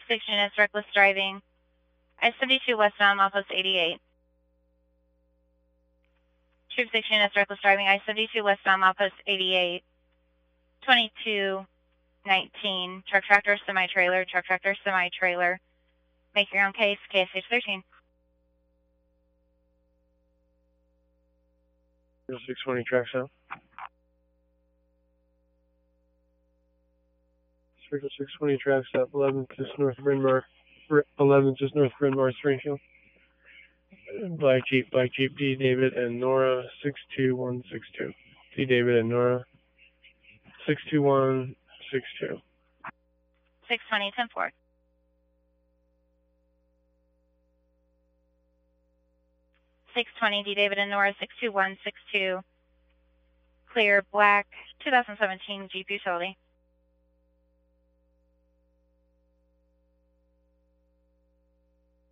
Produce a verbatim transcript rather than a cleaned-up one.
six units, reckless driving. I seventy-two westbound, milepost eighty-eight. Troop six units, reckless driving. I seventy-two westbound, milepost eighty-eight. twenty-two nineteen. Truck tractor, semi-trailer, truck tractor, semi-trailer. Make your own case, K S H thirteen. six twenty tracks out. Circle six twenty tracks up, eleven just north of Bryn Mawr, eleven just north of Bryn Mawr, Springfield. Black Jeep, Black Jeep, D David and Nora, six two one six two. D David and Nora, six two one six two. six twenty, ten four. six twenty, D David and Nora, six two one six two. Clear, black, two thousand seventeen Jeep Utility.